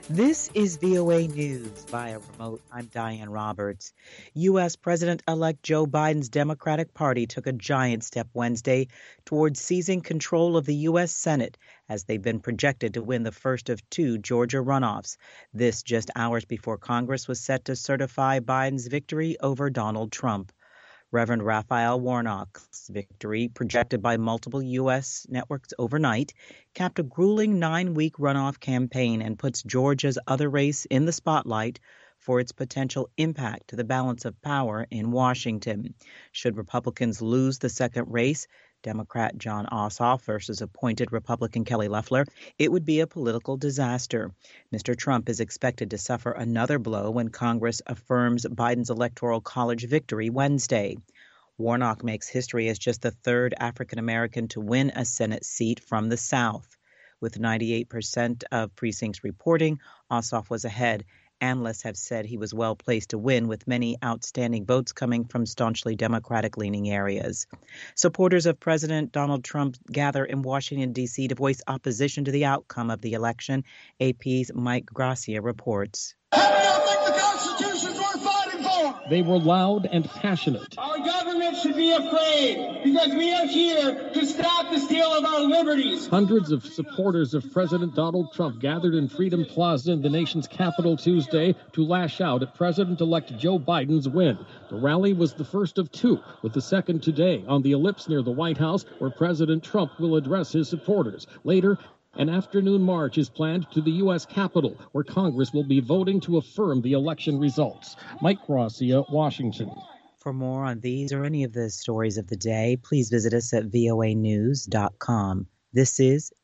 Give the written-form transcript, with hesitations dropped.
This is VOA News via remote. I'm Diane Roberts. U.S. President-elect Joe Biden's Democratic Party took a giant step Wednesday towards seizing control of the U.S. Senate as they've been projected to win the first of two Georgia runoffs. This just hours before Congress was set to certify Biden's victory over Donald Trump. Reverend Raphael Warnock's victory, projected by multiple U.S. networks overnight, capped a grueling 9-week runoff campaign and puts Georgia's other race in the spotlight for its potential impact to the balance of power in Washington. Should Republicans lose the second race, Democrat Jon Ossoff versus appointed Republican Kelly Loeffler, it would be a political disaster. Mr. Trump is expected to suffer another blow when Congress affirms Biden's Electoral College victory Wednesday. Warnock makes history as just the third African American to win a Senate seat from the South. With 98% of precincts reporting, Ossoff was ahead. Analysts have said he was well placed to win, with many outstanding votes coming from staunchly Democratic-leaning areas. Supporters of President Donald Trump gather in Washington, D.C. to voice opposition to the outcome of the election. AP's Mike Gracia reports. How do you think the Constitution's worth fighting for? They were loud and passionate. Our government should be afraid because we are here to stop the steal of our liberties. Hundreds of supporters of President Donald Trump gathered in Freedom Plaza in the nation's capital Tuesday to lash out at President-elect Joe Biden's win. The rally was the first of two, with the second today on the ellipse near the White House, where President Trump will address his supporters. Later, an afternoon march is planned to the U.S. Capitol, where Congress will be voting to affirm the election results. Mike Gracia, Washington. For more on these or any of the stories of the day, please visit us at voanews.com. This is